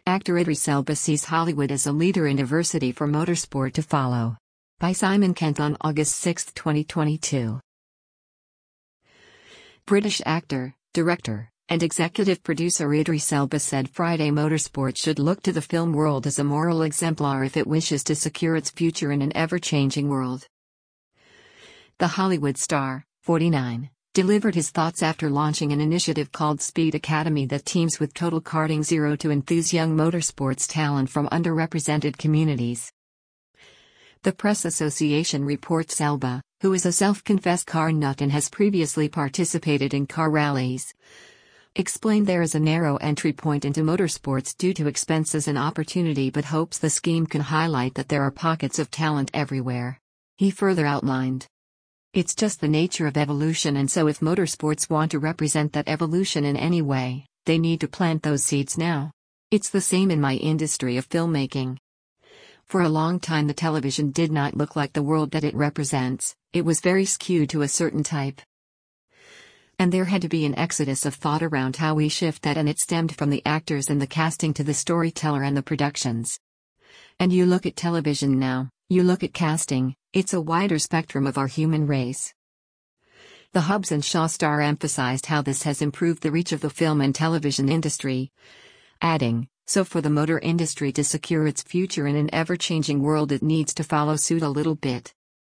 Actor Idris Elba sees Hollywood as a leader in diversity for motorsport to follow. By Simon Kent on August 6, 2022. British actor, director, and executive producer Idris Elba said Friday motorsport should look to the film world as a moral exemplar if it wishes to secure its future in an ever-changing world. The Hollywood star, 49, delivered his thoughts after launching an initiative called Speed Academy that teams with Total Karting Zero to enthuse young motorsports talent from underrepresented communities. The Press Association reports Elba, who is a self-confessed car nut and has previously participated in car rallies, explained there is a narrow entry point into motorsports due to expenses and opportunity, but hopes the scheme can highlight that there are pockets of talent everywhere. He further outlined, "It's just the nature of evolution, and so if motorsports want to represent that evolution in any way, they need to plant those seeds now. It's the same in my industry of filmmaking. For a long time the television did not look like the world that it represents, it was very skewed to a certain type. And there had to be an exodus of thought around how we shift that, and it stemmed from the actors and the casting to the storyteller and the productions. And you look at television now, you look at casting, it's a wider spectrum of our human race." The Hobbs and Shaw star emphasized how this has improved the reach of the film and television industry, adding, "So for the motor industry to secure its future in an ever-changing world, it needs to follow suit a little bit."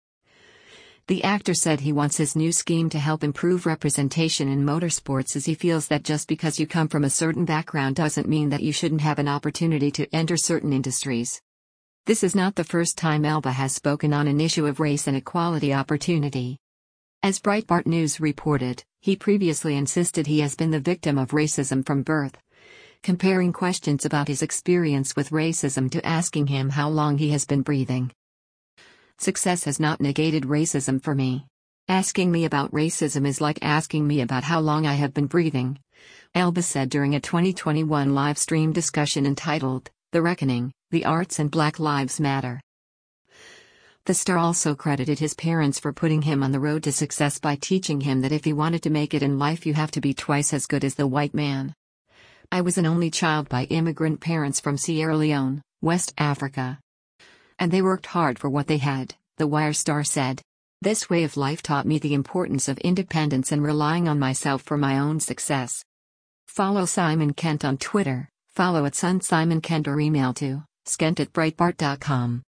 The actor said he wants his new scheme to help improve representation in motorsports, as he feels that just because you come from a certain background doesn't mean that you shouldn't have an opportunity to enter certain industries. This is not the first time Elba has spoken on an issue of race and equality opportunity. As Breitbart News reported, he previously insisted he has been the victim of racism from birth, comparing questions about his experience with racism to asking him how long he has been breathing. "Success has not negated racism for me. Asking me about racism is like asking me about how long I have been breathing," Elba said during a 2021 live stream discussion entitled, "The Reckoning, The Arts and Black Lives Matter." The star also credited his parents for putting him on the road to success by teaching him that if he wanted to make it in life, you have to be twice as good as the white man. "I was an only child by immigrant parents from Sierra Leone, West Africa. And they worked hard for what they had," the Wire star said. "This way of life taught me the importance of independence and relying on myself for my own success." Follow Simon Kent on Twitter, follow @SunSimonKent or email to skent@breitbart.com.